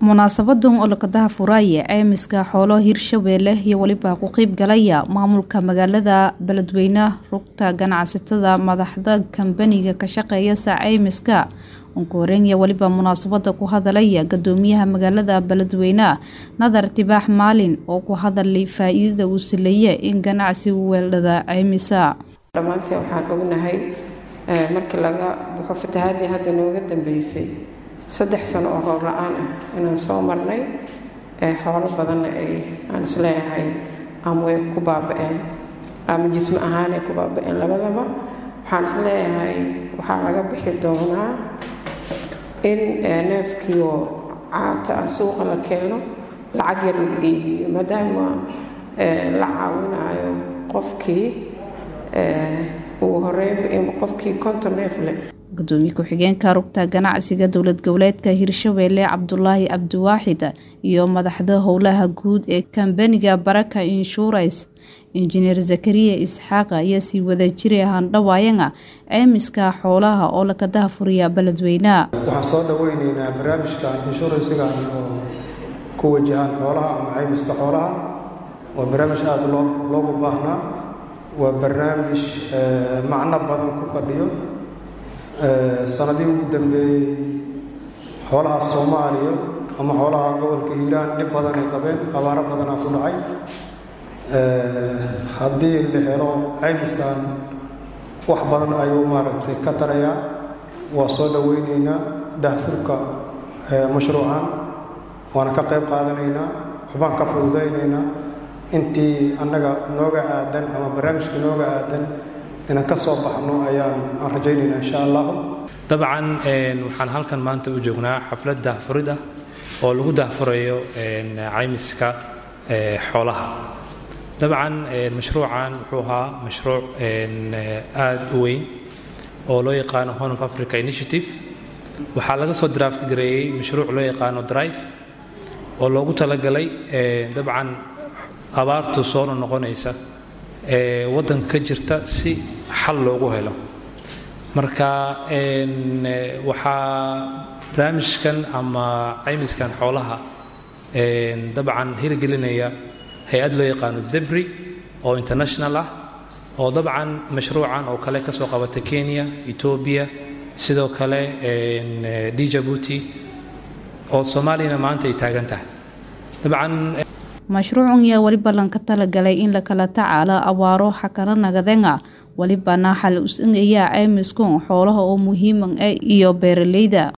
munaasabadan oo lakadaha furaya caymiska xoolo Hirshabeelle iyo waliba ku qayb galaya maamulka magaalada Beledweyne rugta ganacsatada madaxda kambaniga ka shaqeeya caymiska onkooreen iyo waliba munaasabada ku hadalaya gadoomiyaha magaalada Beledweyne Nadar Tibaax Maalin oo ku hadalay faa'iidada uu leeyahay in ganacsigu weeldada caymisa dhamaantii waxaan ognahay markii laga buuxo fatahaadii hadda nooga dambeysay 3 sano oo roob la'aan ah inaan soo marnay xoolo badan aan isleeyahay ama way ku baaba'een ama jismi ahaan ay ku baaba'een labadaba waxaan isleeyahay waxaa laga bixi doonaa in neefkii oo caata suuqa la keeno lacag yar lagu iibiyo maadaama la caawinayo qofkii ugu horeeyay in qofkii konton neef leh gudoomiye ku-xigeenka rugta ganacsiga dowlad goboleedka Hirshabeelle Cabdullaahi Abdiwaaxid iyo madaxda howlaha guud ee kambaniga Baraka Insurance Engineer Zakariya Isxaaq ayaa si wada jiray handhawaayanga caymiska xoolaha oo la kadaha furiya Beledweyne waxaan soo dhaweynaynaa barnaamijka insurance-ga oo ku wajahan xoolaha ama caymiska xoolaha oo barnaamij aad loogu baahnaa waa barnaamij macno badan ku fadhiyo sanadii ugu dambeeyay xoolaha Soomaaliya ama xoolaha gobolka Hiiraan dib badan ay qabeen abaaro badan ku dhacay haddii la helo caymiskan wax badan ayuu maaragtay ka taraya waa soo dhaweynaynaa daahfurka mashruucan waana ka qayb qaadanaynaa waxbaan ka fududaynaynaa intii annaga nooga aadan ama barnaamijka nooga aadan inaan ka soo baxno ayaan rajaynaynaa insha Allah dabcan waxaan halkan maanta u joognaa xaflad daahfurid ah oo lagu daahfurayo caymiska xoolaha dabcan mashruucan wuxuu ahaa mashruuc aad u weyn oo loo yaqaan Horn of Africa Initiative waxaa laga soo draft gareeyay mashruuc loo yaqaan Drive oo loogu talagalay dabcan abaartu soo noqonaysa wadanka ka jirta si xal loogu helo marka waxaa barnaamijkan ama caymiskan xoolaha dabcan hirgelinaya hay'ad loo yaqaan Zebri oo international ah oo dabcan mashruucan oo kale ka soo qabatay Kenya, Ethiopia sidoo kale Djibouti oo Soomaaliya maanta ay taagan tahay dabcan mashruucan yaa waliba lanka talagalay in la kala tacaalo abaaro xakana nagadenga waliba xal u sanaya caymisku xoolaha oo muhiim ah iyo beeralayda